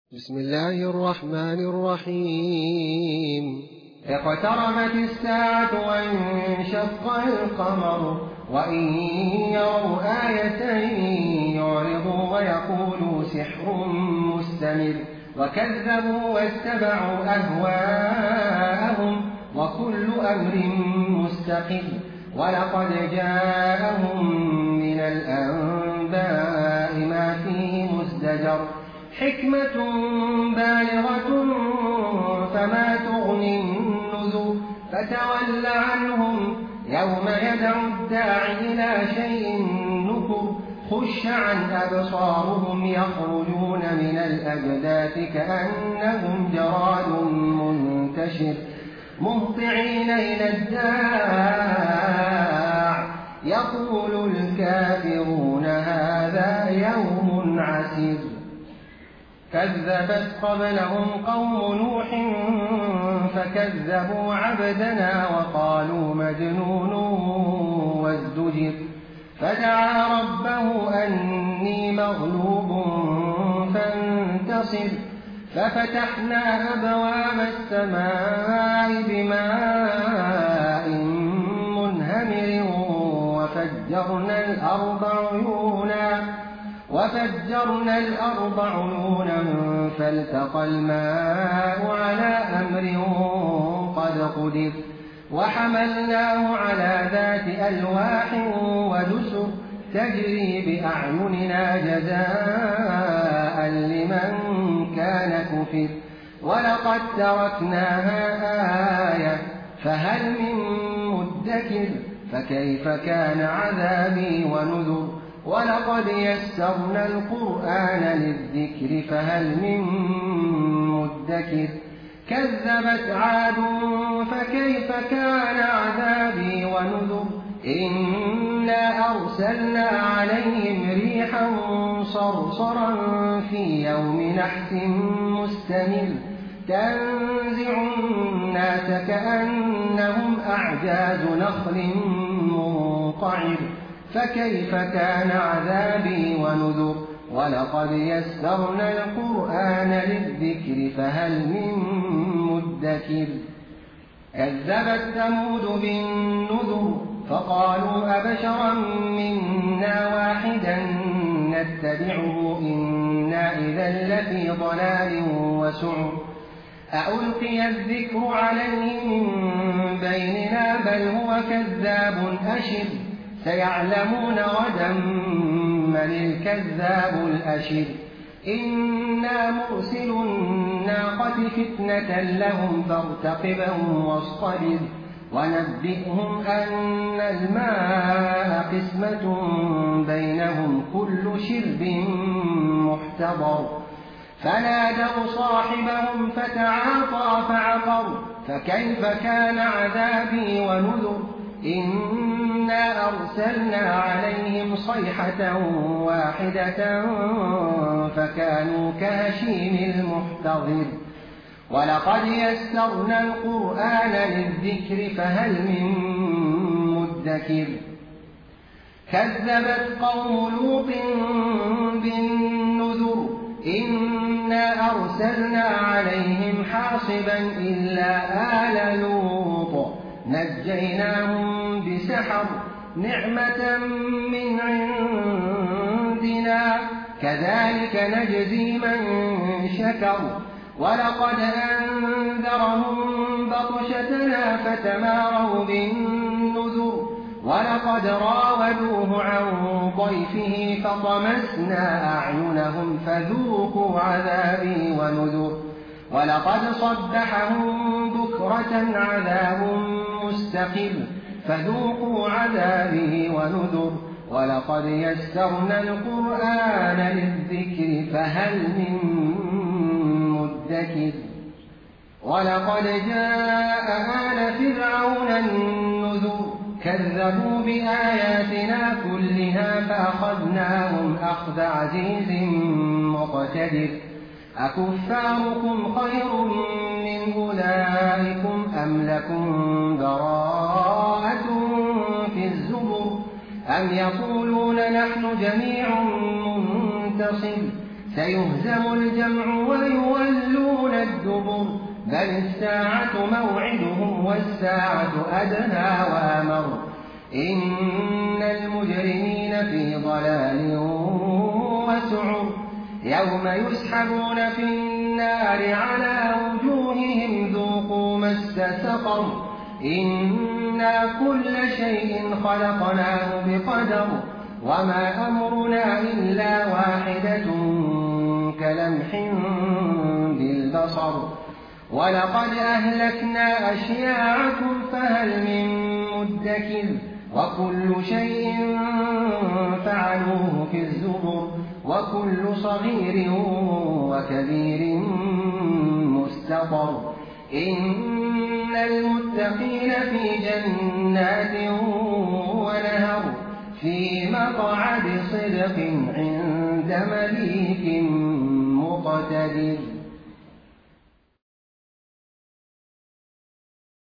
بسم الله الرحمن الرحيم. اقتربت الساعة وانشق القمر وإن يروا آية يعرضوا ويقولوا سحر مستمر وكذبوا واتبعوا أهواءهم وكل أمر مستقر ولقد جاءهم من الأنباء ما فيه مزدجر حكمة بالغة فما تغني النذر فتول عنهم يوم يدعو الداعي إلى شيء نكر خش عن أبصارهم يخرجون من الأجداث كأنهم جراد منتشر مهطعين إلى الداع يقول الكافرون هذا يوم عسير. كذبت قبلهم قوم نوح فكذبوا عبدنا وقالوا مجنون وازدجر فدعا ربه أني مغلوب فانتصر ففتحنا أبواب السماء بماء منهمر وفجرنا الأرض عيونا فالتقى الماء على أمر قد قدر وحملناه على ذات ألواح ودسر تجري بأعيننا جزاء لمن كان كفر ولقد تركناها آية فهل من مدكر فكيف كان عذابي ونذر ولقد يسرنا القرآن للذكر فهل من مدكر كذبت عاد فكيف كان عذابي ونذر إنا أرسلنا عليهم ريحا صرصرا في يوم نحس مستمر تنزع الناس كأنهم أعجاز نخل منقعر فكيف كان عذابي ونذر ولقد يسرنا القرآن للذكر فهل من مدكر كذبت ثمود بالنذر فقالوا أبشرا منا واحدا نتبعه إنا إذا لفي ضلال وسعر أألقي الذكر عليه من بيننا بل هو كذاب أشر سيعلمون غدا من الكذاب الأشر إنا مرسل الناقة فتنة لهم فارتقبهم واصطبر ونبئهم أن الماء قسمة بينهم كل شرب محتضر فنادوا صاحبهم فتعاطى فعقر فكيف كان عذابي ونذر إنا أرسلنا عليهم صيحة واحدة فكانوا كهشيم المحتضر ولقد يسرنا القرآن للذكر فهل من مدكر كذبت قوم لوط بالنذر إنا أرسلنا عليهم حاصبا إلا آل لوط نجيناهم بسحر نعمة من عندنا كذلك نجزي من شكر ولقد أنذرهم بطشتنا فتماروا بالنذر ولقد راودوه عن ضيفه فطمسنا أعينهم فذوقوا عذابي ونذر ولقد صبحهم بكرة عذاب مستقر فذوقوا عذابي ونذر ولقد يسرنا القرآن للذكر فهل من مدكر ولقد جاء آل فرعون النذر كذبوا بآياتنا كلها فأخذناهم أخذ عزيز مقتدر أكفاركم خير من أولئكم أم لكم براءة في الزبر أم يقولون نحن جميع منتصر سيهزم الجمع ويولون الدبر بل الساعة موعدهم والساعة أدنى وأمر إن المجرمين في ضلال وسعر يوم يسحبون في النار على وجوههم ذوقوا مس سقر إنا كل شيء خلقناه بقدر وما أمرنا إلا واحدة كلمح بالبصر ولقد أهلكنا أشياعكم فهل من مدكر وكل شيء فعلوه في الزبر وكل صغير وكبير مستطر إن المتقين في جنات ونهر في مقعد صدق عند مليك مقتدر.